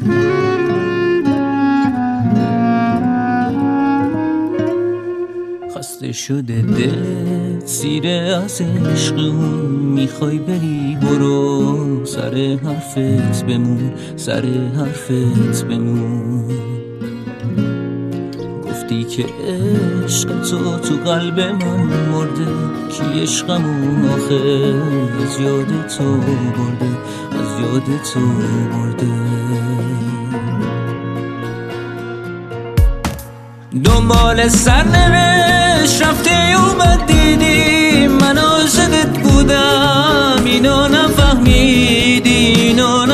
خسته شده دلت سیره از عشقمون، میخوای بری برو سر حرفت بمون، سر حرفت بمون. گفتی که عشق تو قلب من مرده، کی عشقمون آخه از یاد تو برده، از یاد تو برده. دنبال سرنوشت رفته و بعد دیدی من عاشقت بودم، اینو نفهمیدی، اینو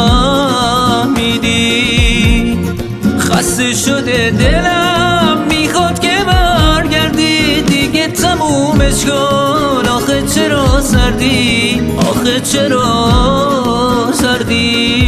نفهمیدی. خسته شده دلم میخواد که برگردی، دیگه تمومش کن. آخه چرا سردی، آخه چرا سردی.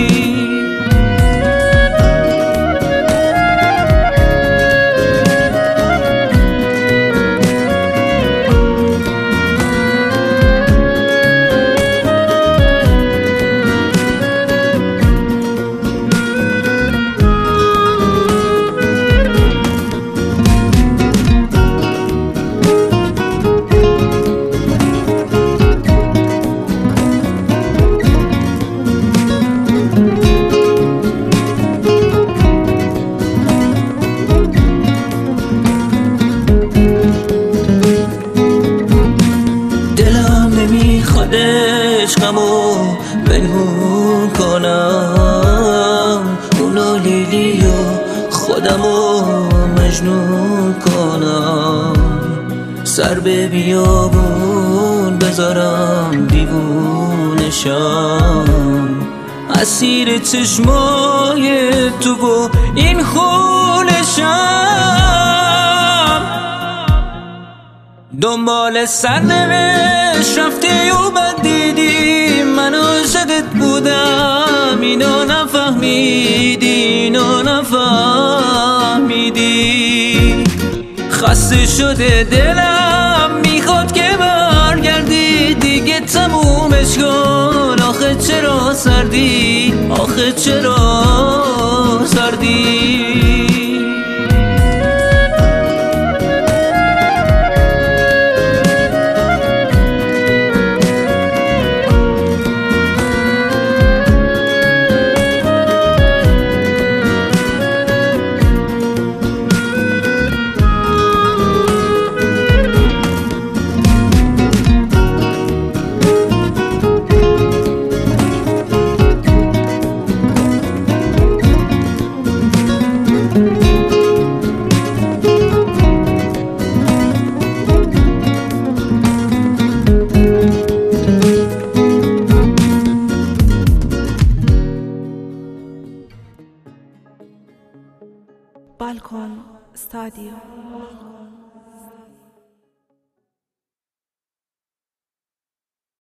عشقمو بنهون کنم، اونو لیلی و خودمو مجنون کنم. سر به بیابون بذارم دیوونشم، اسیر چشمای تو و این خونشم. دنبال سرنوشت رفتی و بعد دیدی من عاشقت بودم، اینو نفهمیدی، اینو نفهمیدی. خسته شده دلم میخواد که برگردی، دیگه تمومش کن. آخه چرا سردی، آخه چرا سردی. بالکن استادیو.